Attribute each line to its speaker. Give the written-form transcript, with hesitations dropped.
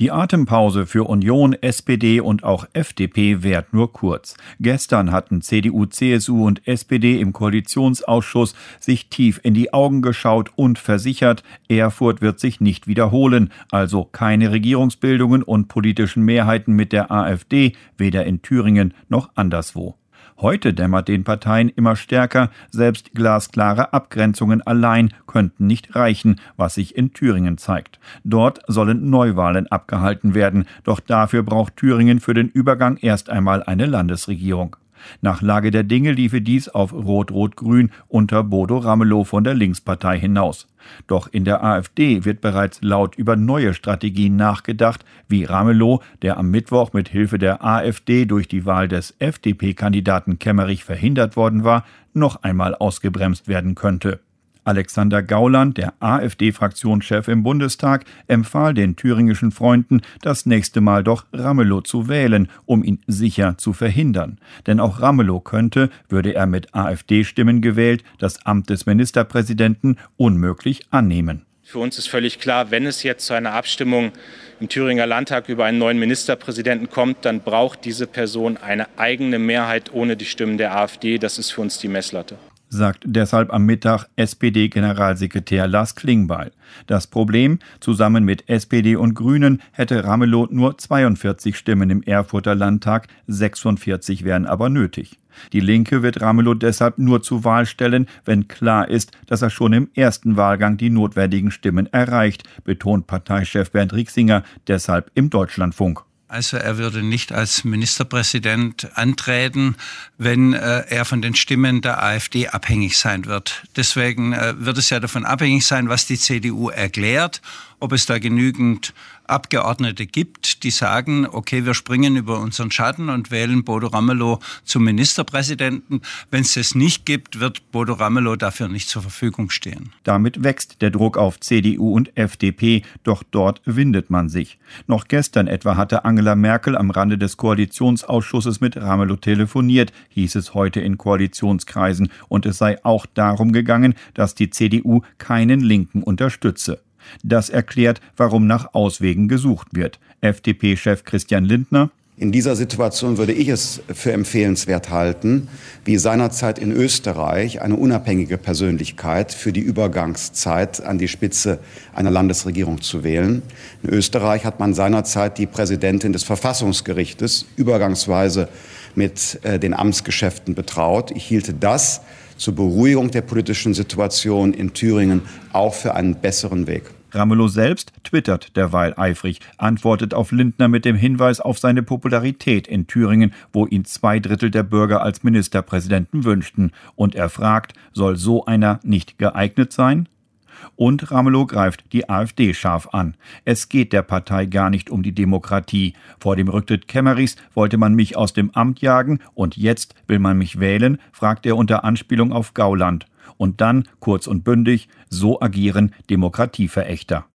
Speaker 1: Die Atempause für Union, SPD und auch FDP währt nur kurz. Gestern hatten CDU, CSU und SPD im Koalitionsausschuss sich tief in die Augen geschaut und versichert, Erfurt wird sich nicht wiederholen, also keine Regierungsbildungen und politischen Mehrheiten mit der AfD, weder in Thüringen noch anderswo. Heute dämmert den Parteien immer stärker, selbst glasklare Abgrenzungen allein könnten nicht reichen, was sich in Thüringen zeigt. Dort sollen Neuwahlen abgehalten werden, doch dafür braucht Thüringen für den Übergang erst einmal eine Landesregierung. Nach Lage der Dinge liefe dies auf Rot-Rot-Grün unter Bodo Ramelow von der Linkspartei hinaus. Doch in der AfD wird bereits laut über neue Strategien nachgedacht, wie Ramelow, der am Mittwoch mit Hilfe der AfD durch die Wahl des FDP-Kandidaten Kemmerich verhindert worden war, noch einmal ausgebremst werden könnte. Alexander Gauland, der AfD-Fraktionschef im Bundestag, empfahl den thüringischen Freunden, das nächste Mal doch Ramelow zu wählen, um ihn sicher zu verhindern. Denn auch Ramelow könnte, würde er mit AfD-Stimmen gewählt, das Amt des Ministerpräsidenten unmöglich annehmen.
Speaker 2: Für uns ist völlig klar, wenn es jetzt zu einer Abstimmung im Thüringer Landtag über einen neuen Ministerpräsidenten kommt, dann braucht diese Person eine eigene Mehrheit ohne die Stimmen der AfD. Das ist für uns die Messlatte,
Speaker 1: sagt deshalb am Mittag SPD-Generalsekretär Lars Klingbeil. Das Problem, zusammen mit SPD und Grünen hätte Ramelow nur 42 Stimmen im Erfurter Landtag, 46 wären aber nötig. Die Linke wird Ramelow deshalb nur zur Wahl stellen, wenn klar ist, dass er schon im ersten Wahlgang die notwendigen Stimmen erreicht, betont Parteichef Bernd Rixinger deshalb im Deutschlandfunk.
Speaker 3: Also er würde nicht als Ministerpräsident antreten, wenn er von den Stimmen der AfD abhängig sein wird. Deswegen wird es ja davon abhängig sein, was die CDU erklärt, ob es da genügend Abgeordnete gibt, die sagen, okay, wir springen über unseren Schatten und wählen Bodo Ramelow zum Ministerpräsidenten. Wenn es das nicht gibt, wird Bodo Ramelow dafür nicht zur Verfügung stehen.
Speaker 1: Damit wächst der Druck auf CDU und FDP, doch dort windet man sich. Noch gestern etwa hatte Angela Merkel am Rande des Koalitionsausschusses mit Ramelow telefoniert, hieß es heute in Koalitionskreisen, und es sei auch darum gegangen, dass die CDU keinen Linken unterstütze. Das erklärt, warum nach Auswegen gesucht wird. FDP-Chef Christian Lindner:
Speaker 4: In dieser Situation würde ich es für empfehlenswert halten, wie seinerzeit in Österreich eine unabhängige Persönlichkeit für die Übergangszeit an die Spitze einer Landesregierung zu wählen. In Österreich hat man seinerzeit die Präsidentin des Verfassungsgerichtes übergangsweise mit den Amtsgeschäften betraut. Ich hielte das zur Beruhigung der politischen Situation in Thüringen auch für einen besseren Weg.
Speaker 1: Ramelow selbst twittert derweil eifrig, antwortet auf Lindner mit dem Hinweis auf seine Popularität in Thüringen, wo ihn 2/3 der Bürger als Ministerpräsidenten wünschten. Und er fragt, soll so einer nicht geeignet sein? Und Ramelow greift die AfD scharf an. Es geht der Partei gar nicht um die Demokratie. Vor dem Rücktritt Kemmerichs wollte man mich aus dem Amt jagen und jetzt will man mich wählen, fragt er unter Anspielung auf Gauland. Und dann, kurz und bündig, so agieren Demokratieverächter.